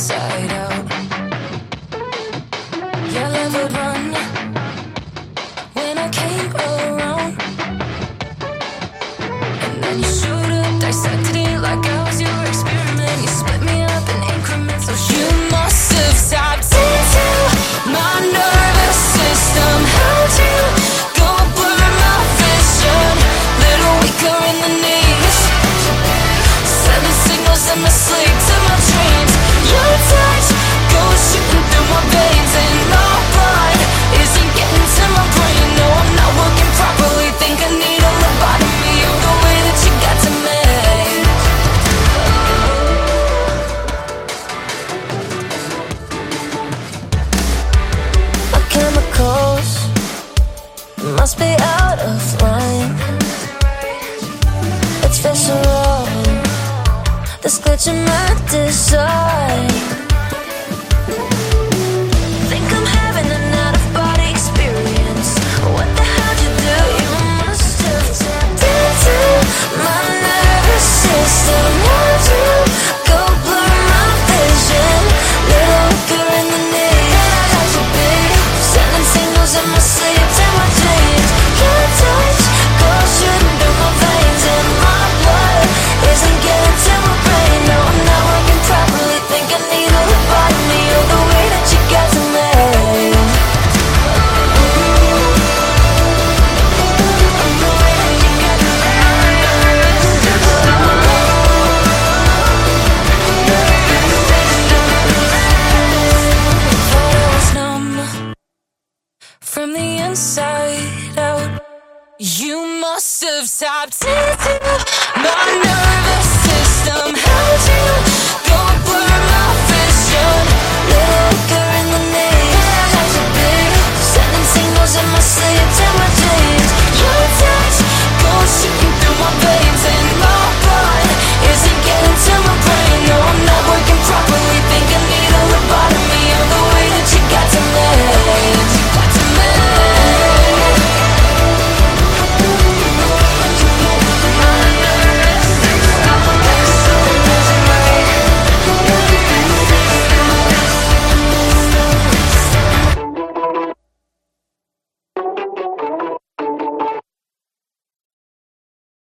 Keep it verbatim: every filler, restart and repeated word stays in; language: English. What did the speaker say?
inside out. Your love would run when I came around, and then you showed up, dissected it like I was your experiment. You split me up in increments, so you must have tapped into my nervous system. How'd you go blur my vision? Little weaker in the knees, sending signals in my sleep to my dreams. Your touch goes shooting through my veins, and my blood isn't getting to my brain. No, I'm not working properly. Think I need a lobotomy. You're the way that you got to me. My chemicals must be out of line. It's visceral, this glitch in my design. Think I'm having an out-of-body experience. What the hell'd you do? You must have tapped into my nervous system. How'd you go blur my vision? Little weaker in the knees, how'd you be? Sending signals in my sleep to my dreams. Your touch goes shooting through my veins, and my blood isn't getting to my brain. No, I'm not working properly. Think I need a lobotomy. You're the way that you got to me. Thought I was numb from the inside out. You must have tapped into my nervous